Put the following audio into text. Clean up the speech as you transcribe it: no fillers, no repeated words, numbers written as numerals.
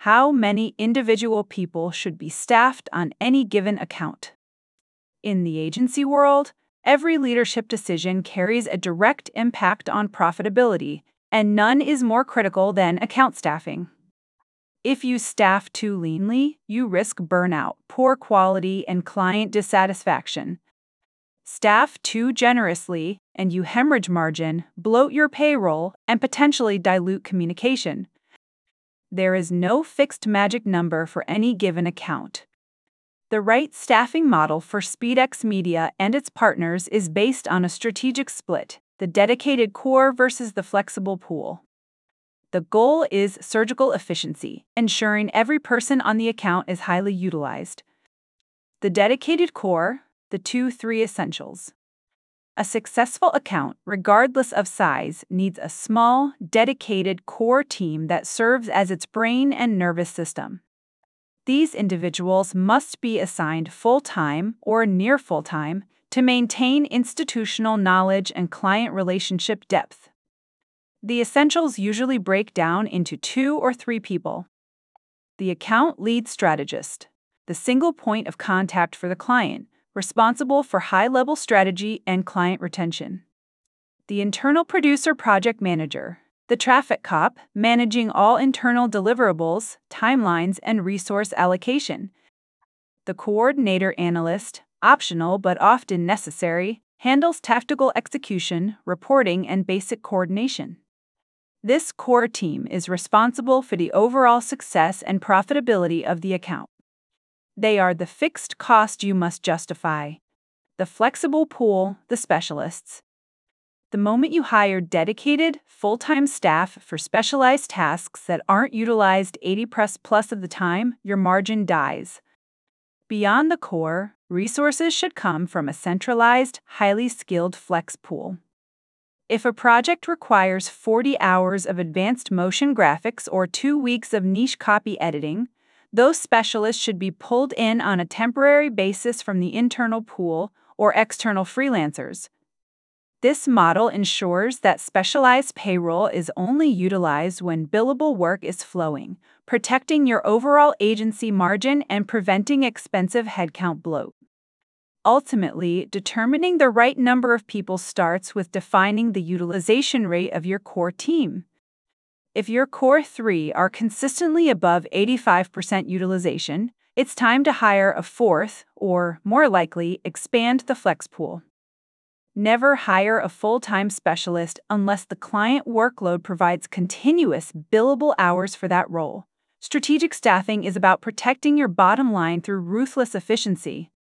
How many individual people should be staffed on any given account? In the agency world, every leadership decision carries a direct impact on profitability, and none is more critical than account staffing. If you staff too leanly, you risk burnout, poor quality, and client dissatisfaction. Staff too generously, and you hemorrhage margin, bloat your payroll, and potentially dilute communication. There is no fixed magic number for any given account. The right staffing model for SpeedX Media and its partners is based on a strategic split, the dedicated core versus the flexible pool. The goal is surgical efficiency, ensuring every person on the account is highly utilized. The dedicated core, the 2-3 essentials. A successful account, regardless of size, needs a small, dedicated core team that serves as its brain and nervous system. These individuals must be assigned full-time or near full-time to maintain institutional knowledge and client relationship depth. The essentials usually break down into 2 or 3 people. The account lead strategist, the single point of contact for the client, responsible for high-level strategy and client retention. The internal producer project manager, the traffic cop, managing all internal deliverables, timelines, and resource allocation. The coordinator analyst, optional but often necessary, handles tactical execution, reporting, and basic coordination. This core team is responsible for the overall success and profitability of the account. They are the fixed cost you must justify. The flexible pool, the specialists. The moment you hire dedicated, full-time staff for specialized tasks that aren't utilized 80% of the time, your margin dies. Beyond the core, resources should come from a centralized, highly skilled flex pool. If a project requires 40 hours of advanced motion graphics or 2 weeks of niche copy editing, those specialists should be pulled in on a temporary basis from the internal pool or external freelancers. This model ensures that specialized payroll is only utilized when billable work is flowing, protecting your overall agency margin and preventing expensive headcount bloat. Ultimately, determining the right number of people starts with defining the utilization rate of your core team. If your core 3 are consistently above 85% utilization, it's time to hire a 4th, or, more likely, expand the flex pool. Never hire a full-time specialist unless the client workload provides continuous billable hours for that role. Strategic staffing is about protecting your bottom line through ruthless efficiency.